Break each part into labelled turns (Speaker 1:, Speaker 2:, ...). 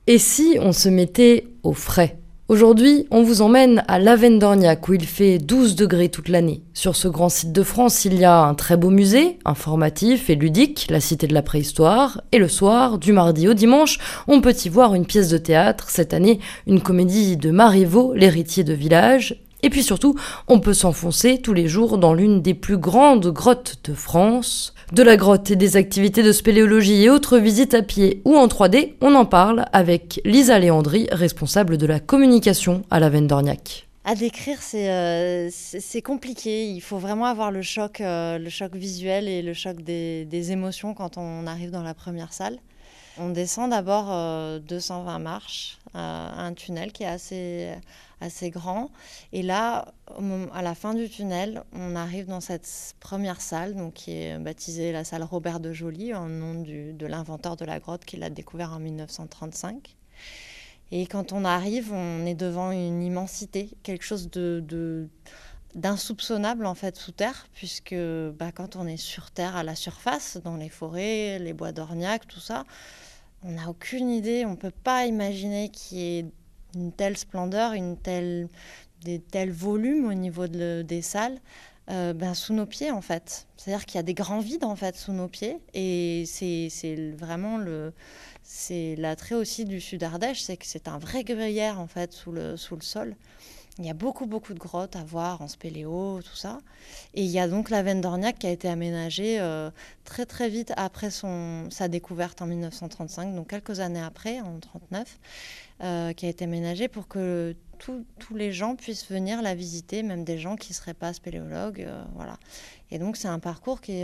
Speaker 1: Et si on se mettait au frais ? Aujourd'hui, on vous emmène à Lavendorniac où il fait 12 degrés toute l'année. Sur ce grand site de France, il y a un très beau musée, informatif et ludique, la Cité de la Préhistoire. Et le soir, du mardi au dimanche, on peut y voir une pièce de théâtre, cette année une comédie de Marivaux, l'héritier de village. Et puis surtout, on peut s'enfoncer tous les jours dans l'une des plus grandes grottes de France. De la grotte et des activités de spéléologie et autres visites à pied ou en 3D, on en parle avec Lisa Léandri, responsable de la communication à Lavendorniac.
Speaker 2: À décrire, c'est compliqué. Il faut vraiment avoir le choc visuel et le choc des émotions quand on arrive dans la première salle. On descend d'abord 220 marches, un tunnel qui est assez grand. Et là, à la fin du tunnel, on arrive dans cette première salle, donc, qui est baptisée la salle Robert de Joly, en nom de l'inventeur de la grotte qui l'a découvert en 1935. Et quand on arrive, on est devant une immensité, quelque chose d'insoupçonnable en fait sous terre, puisque quand on est sur terre, à la surface, dans les forêts, les bois d'Orniac, tout ça, on n'a aucune idée, on ne peut pas imaginer qu'il y ait une telle splendeur, des tels volumes au niveau des salles sous nos pieds en fait. C'est-à-dire qu'il y a des grands vides en fait sous nos pieds, et c'est vraiment c'est l'attrait aussi du Sud Ardèche, c'est que c'est un vrai gruyère en fait sous le sol. Il y a beaucoup de grottes à voir en spéléo, tout ça. Et il y a donc Lavendorniac qui a été aménagé très très vite après sa découverte en 1935, donc quelques années après, en 1939, qui a été aménagé pour que tous les gens puissent venir la visiter, même des gens qui ne seraient pas spéléologues. Voilà. Et donc c'est un parcours qui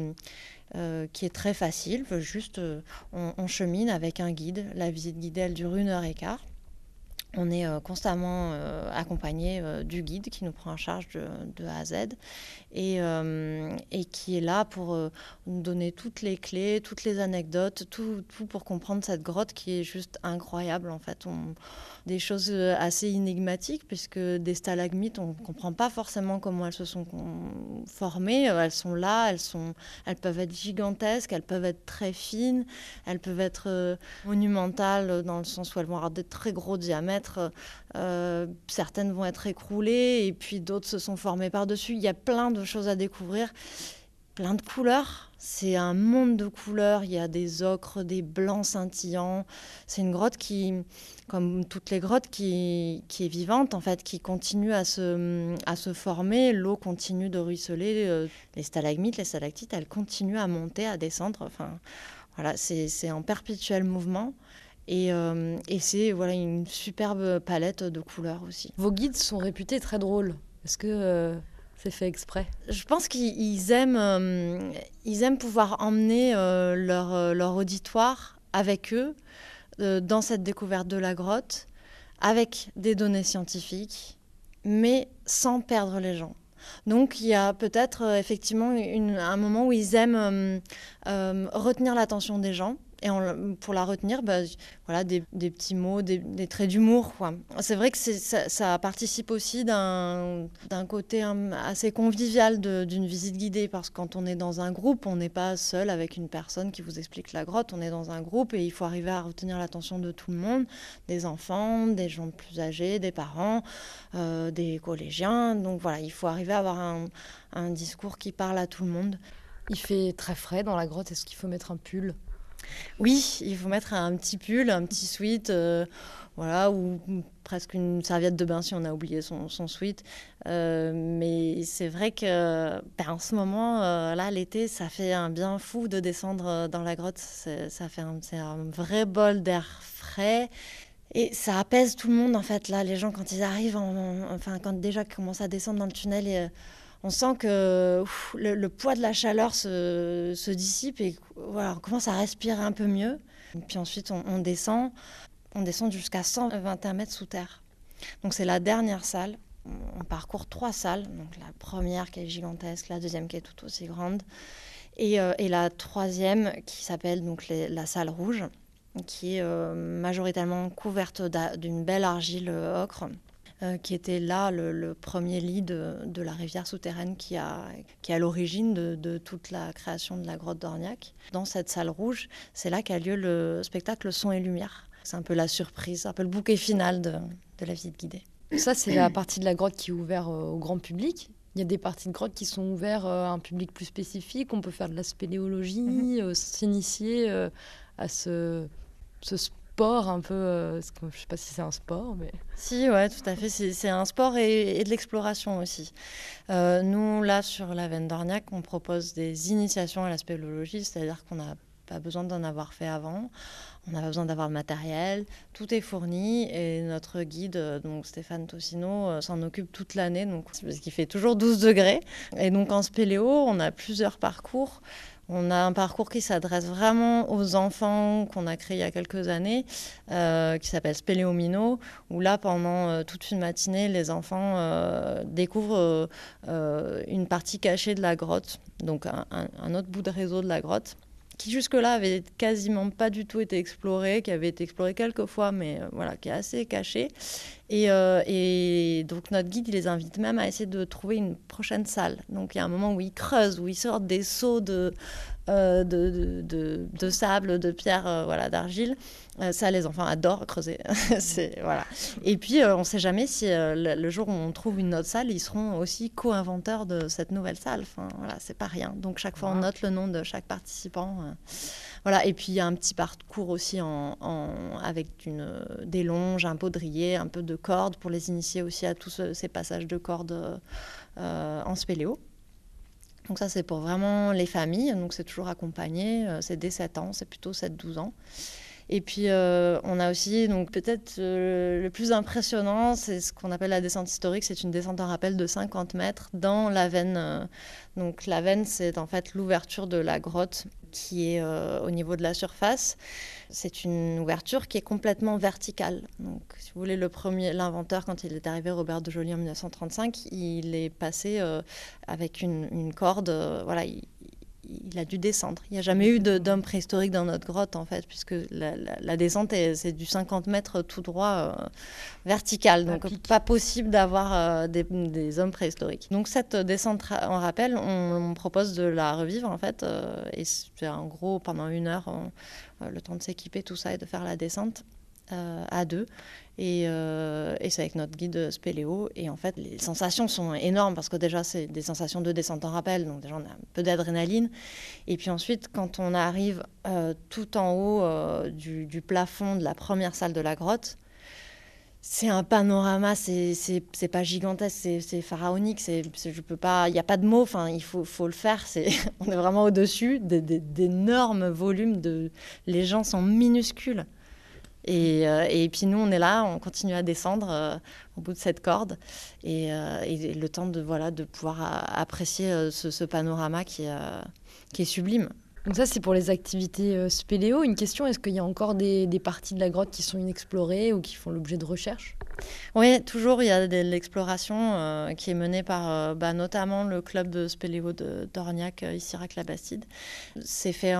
Speaker 2: est très facile. Juste, on chemine avec un guide. La visite guidée, elle dure 1h15. On est constamment accompagné du guide qui nous prend en charge de A à Z et qui est là pour nous donner toutes les clés, toutes les anecdotes, tout pour comprendre cette grotte qui est juste incroyable en fait. Des choses assez énigmatiques puisque des stalagmites, on ne comprend pas forcément comment elles se sont formées. Elles sont là, elles peuvent être gigantesques, elles peuvent être très fines, elles peuvent être monumentales dans le sens où elles vont avoir des très gros diamètres. Certaines vont être écroulées et puis d'autres se sont formées par-dessus. Il y a plein de choses à découvrir, plein de couleurs. C'est un monde de couleurs. Il y a des ocres, des blancs scintillants. C'est une grotte qui, comme toutes les grottes, qui est vivante, en fait, qui continue à se former. L'eau continue de ruisseler. Les stalagmites, les stalactites, elles continuent à monter, à descendre. Enfin, voilà, c'est en perpétuel mouvement. Et c'est une superbe palette de couleurs aussi.
Speaker 1: Vos guides sont réputés très drôles. Est-ce que c'est fait exprès ?
Speaker 2: Je pense qu'ils aiment pouvoir emmener leur auditoire avec eux dans cette découverte de la grotte, avec des données scientifiques, mais sans perdre les gens. Donc il y a peut-être effectivement un moment où ils aiment retenir l'attention des gens. Et pour la retenir, des petits mots, des traits d'humour, quoi. C'est vrai que ça participe aussi d'un côté assez convivial d'une visite guidée, parce que quand on est dans un groupe, on n'est pas seul avec une personne qui vous explique la grotte, on est dans un groupe et il faut arriver à retenir l'attention de tout le monde, des enfants, des gens plus âgés, des parents, des collégiens. Donc voilà, il faut arriver à avoir un discours qui parle à tout le monde.
Speaker 1: Il fait très frais dans la grotte, est-ce qu'il faut mettre un pull ?
Speaker 2: Oui, il faut mettre un petit pull, un petit sweat, ou presque une serviette de bain si on a oublié son sweat. Mais c'est vrai que en ce moment, là, l'été, ça fait un bien fou de descendre dans la grotte. C'est un vrai bol d'air frais. Et ça apaise tout le monde, en fait. Là, les gens, quand ils arrivent, quand déjà ils commencent à descendre dans le tunnel, on sent que le poids de la chaleur se dissipe et voilà, on commence à respirer un peu mieux. Et puis ensuite, on descend jusqu'à 121 mètres sous terre. Donc c'est la dernière salle. On parcourt 3 salles. Donc la première qui est gigantesque, la deuxième qui est tout aussi grande et la troisième qui s'appelle donc la salle rouge, qui est majoritairement couverte d'une belle argile ocre. Qui était là le premier lit de la rivière souterraine qui est à l'origine de toute la création de la grotte d'Orniac. Dans cette salle rouge, c'est là qu'a lieu le spectacle Son et Lumière. C'est un peu la surprise, un peu le bouquet final de la visite guidée.
Speaker 1: Ça, c'est la partie de la grotte qui est ouverte au grand public. Il y a des parties de grotte qui sont ouvertes à un public plus spécifique. On peut faire de la spéléologie, s'initier à ce sport un peu. Je ne sais pas si c'est un sport, mais...
Speaker 2: Si, ouais, tout à fait. C'est un sport et de l'exploration aussi. Nous, là, sur la Veine d'Orniac, on propose des initiations à la spéléologie, c'est-à-dire qu'on n'a pas besoin d'en avoir fait avant. On n'a pas besoin d'avoir le matériel, tout est fourni et notre guide, donc Stéphane Tossino, s'en occupe toute l'année, donc, parce qu'il fait toujours 12 degrés. Et donc en spéléo, on a plusieurs parcours. On a un parcours qui s'adresse vraiment aux enfants qu'on a créé il y a quelques années, qui s'appelle Spéléo Minot, où là, pendant toute une matinée, les enfants découvrent une partie cachée de la grotte, donc un autre bout de réseau de la grotte, qui jusque-là avait quasiment pas du tout été exploré, qui avait été exploré quelques fois, mais voilà, qui est assez caché. Et donc notre guide, il les invite même à essayer de trouver une prochaine salle. Donc il y a un moment où ils creusent, où ils sortent des seaux de sable, de pierre, voilà, d'argile. Ça, les enfants adorent creuser. Voilà. Et puis, on ne sait jamais si le jour où on trouve une autre salle, ils seront aussi co-inventeurs de cette nouvelle salle. Enfin, voilà, c'est pas rien. Donc, chaque fois, on note le nom de chaque participant. Voilà. Et puis, il y a un petit parcours aussi avec des longes, un baudrier, un peu de cordes pour les initier aussi à tous ces passages de cordes en spéléo. Donc ça, c'est pour vraiment les familles. Donc c'est toujours accompagné. C'est dès 7 ans, c'est plutôt 7-12 ans. Et puis, on a aussi, donc peut-être le plus impressionnant, c'est ce qu'on appelle la descente historique. C'est une descente en rappel de 50 mètres dans la veine. Donc la veine, c'est en fait l'ouverture de la grotte qui est au niveau de la surface. C'est une ouverture qui est complètement verticale. Donc, si vous voulez, l'inventeur, quand il est arrivé, Robert de Joly, en 1935, il est passé avec une corde. Voilà, il a dû descendre. Il n'y a jamais eu d'homme préhistorique dans notre grotte, en fait, puisque la descente, c'est du 50 mètres tout droit vertical. Donc, pas possible d'avoir des hommes préhistoriques. Donc, cette descente en rappel, on propose de la revivre, en fait. Et c'est en gros, pendant 1 heure, le temps de s'équiper, tout ça, et de faire la descente à 2. Et c'est avec notre guide spéléo. Et en fait, les sensations sont énormes parce que déjà, c'est des sensations de descente en rappel. Donc déjà, on a un peu d'adrénaline. Et puis ensuite, quand on arrive tout en haut du plafond de la première salle de la grotte, c'est un panorama, c'est pas gigantesque, c'est pharaonique. Je peux pas, il n'y a pas de mots. Enfin, il faut le faire. On est vraiment au-dessus d'énormes volumes. Les gens sont minuscules. Et puis nous, on est là, on continue à descendre au bout de cette corde. Et le temps de pouvoir apprécier ce panorama qui est sublime.
Speaker 1: Donc ça, c'est pour les activités spéléo. Une question, est-ce qu'il y a encore des parties de la grotte qui sont inexplorées ou qui font l'objet de recherches ?
Speaker 2: Oui, toujours, il y a de l'exploration qui est menée par notamment le club de spéléo d'Orniac, ici Rac-la-Bastide. C'est fait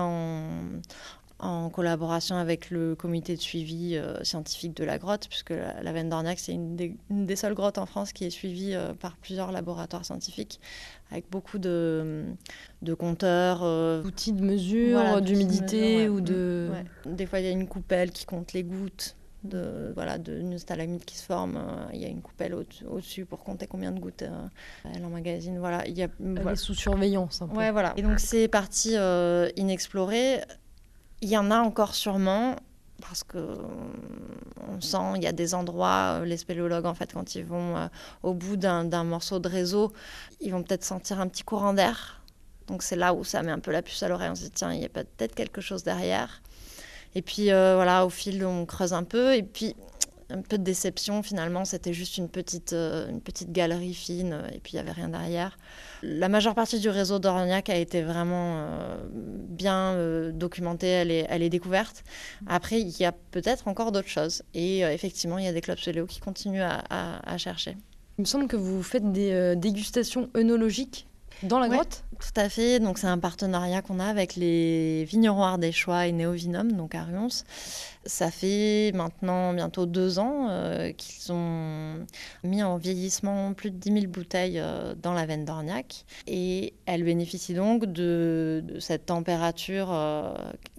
Speaker 2: en collaboration avec le comité de suivi scientifique de la grotte, puisque la Veine d'Orniac, c'est une des seules grottes en France qui est suivie par plusieurs laboratoires scientifiques, avec beaucoup de compteurs.
Speaker 1: Outils de mesure, d'humidité ou de...
Speaker 2: Ouais. Des fois, il y a une coupelle qui compte les gouttes d'une stalagmite qui se forme. Il y a une coupelle au-dessus pour compter combien de gouttes elle emmagasine. Voilà, il y a
Speaker 1: sous surveillance un peu.
Speaker 2: Ouais, voilà. Et donc, ces parties inexplorées, il y en a encore sûrement, parce qu'on sent, il y a des endroits, les spéléologues, en fait, quand ils vont au bout d'un morceau de réseau, ils vont peut-être sentir un petit courant d'air. Donc c'est là où ça met un peu la puce à l'oreille. On se dit, tiens, il y a peut-être quelque chose derrière. Et puis voilà, au fil, on creuse un peu. Et puis, un peu de déception, finalement, c'était juste une petite galerie fine, et puis il n'y avait rien derrière. La majeure partie du réseau d'Orniac a été vraiment bien documentée, elle est découverte. Après, il y a peut-être encore d'autres choses. Et effectivement, il y a des clubs spéléo qui continuent à chercher.
Speaker 1: Il me semble que vous faites des dégustations œnologiques dans la grotte ?
Speaker 2: Tout à fait. Donc, c'est un partenariat qu'on a avec les vignerons ardéchois et Néovinum, donc à Rions. Ça fait maintenant bientôt 2 ans qu'ils ont mis en vieillissement plus de 10 000 bouteilles dans la Veine d'Orniac. Et elles bénéficient donc de cette température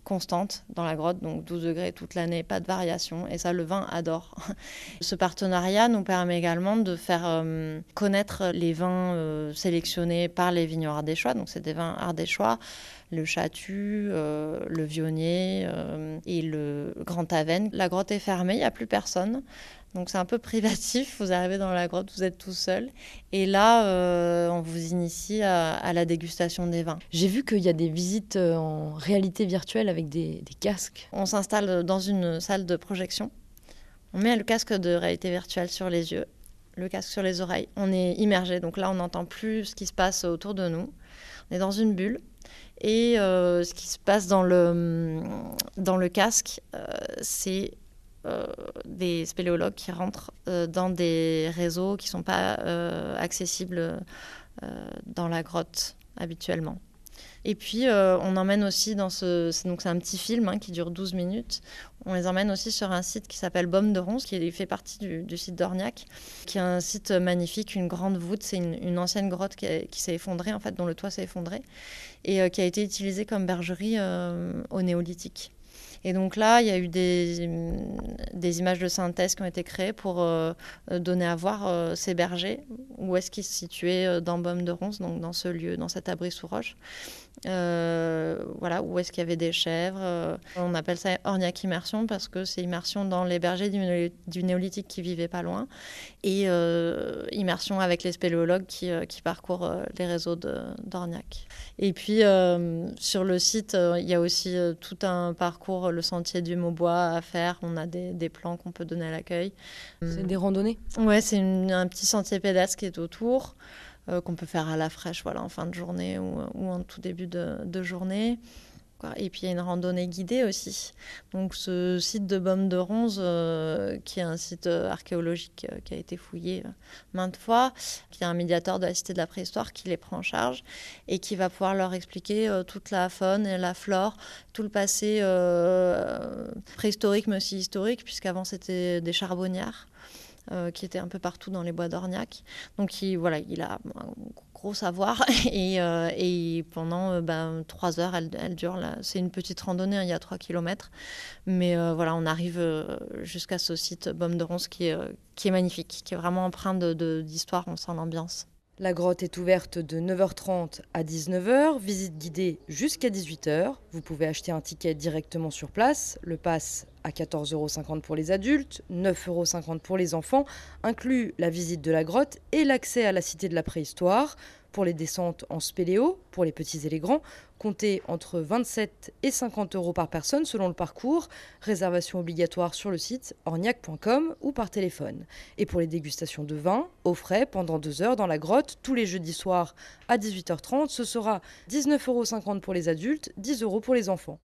Speaker 2: constante dans la grotte, donc 12 degrés toute l'année, pas de variation, et ça le vin adore. Ce partenariat nous permet également de faire connaître les vins sélectionnés par les vignerons ardéchois, donc c'est des vins ardéchois, le Chatu, le Vionnier et le Grand Aven. La grotte est fermée, il n'y a plus personne. Donc c'est un peu privatif, vous arrivez dans la grotte, vous êtes tout seul. Et là, on vous initie à la dégustation des vins.
Speaker 1: J'ai vu qu'il y a des visites en réalité virtuelle avec des casques.
Speaker 2: On s'installe dans une salle de projection. On met le casque de réalité virtuelle sur les yeux, le casque sur les oreilles. On est immergé, donc là on n'entend plus ce qui se passe autour de nous. On est dans une bulle. Et ce qui se passe dans le casque, c'est des spéléologues qui rentrent dans des réseaux qui ne sont pas accessibles dans la grotte habituellement. Et puis, on emmène aussi donc c'est un petit film qui dure 12 minutes. On les emmène aussi sur un site qui s'appelle Baume de Ronze, qui fait partie du site d'Orniac, qui est un site magnifique, une grande voûte. C'est une ancienne grotte qui s'est effondrée, en fait, dont le toit s'est effondré, et qui a été utilisée comme bergerie au néolithique. Et donc là, il y a eu des images de synthèse qui ont été créées pour donner à voir ces bergers, où est-ce qu'ils se situaient dans Baume de Ronze, donc dans ce lieu, dans cet abri sous roche. Voilà, où est-ce qu'il y avait des chèvres. On appelle ça Orniac Immersion parce que c'est immersion dans les bergers du néolithique qui vivaient pas loin, et immersion avec les spéléologues qui parcourent les réseaux d'Orniac. Et puis sur le site, il y a aussi tout un parcours, le sentier du Maubois à faire. On a des plans qu'on peut donner à l'accueil.
Speaker 1: C'est des randonnées ?
Speaker 2: Ouais, c'est un petit sentier pédestre qui est autour. Qu'on peut faire à la fraîche, voilà, en fin de journée ou en tout début de journée. Et puis il y a une randonnée guidée aussi. Donc ce site de Baume de Ronze, qui est un site archéologique qui a été fouillé maintes fois, il y a un médiateur de la Cité de la Préhistoire qui les prend en charge et qui va pouvoir leur expliquer toute la faune et la flore, tout le passé préhistorique mais aussi historique, puisqu'avant c'était des charbonnières. Qui était un peu partout dans les bois d'Orniac. Donc il a un gros savoir et pendant 3 heures, elle dure. Là. C'est une petite randonnée, il y a 3 km. Mais on arrive jusqu'à ce site Baume de Ronze qui est magnifique, qui est vraiment empreint d'histoire, on sent l'ambiance.
Speaker 1: La grotte est ouverte de 9h30 à 19h, visite guidée jusqu'à 18h. Vous pouvez acheter un ticket directement sur place. Le pass à 14,50 € pour les adultes, 9,50 € pour les enfants, inclut la visite de la grotte et l'accès à la Cité de la Préhistoire. Pour les descentes en spéléo, pour les petits et les grands, comptez entre 27 et 50 € par personne selon le parcours. Réservation obligatoire sur le site orniac.com ou par téléphone. Et pour les dégustations de vin, au frais pendant 2 heures dans la grotte, tous les jeudis soirs à 18h30, ce sera 19,50 € pour les adultes, 10 € pour les enfants.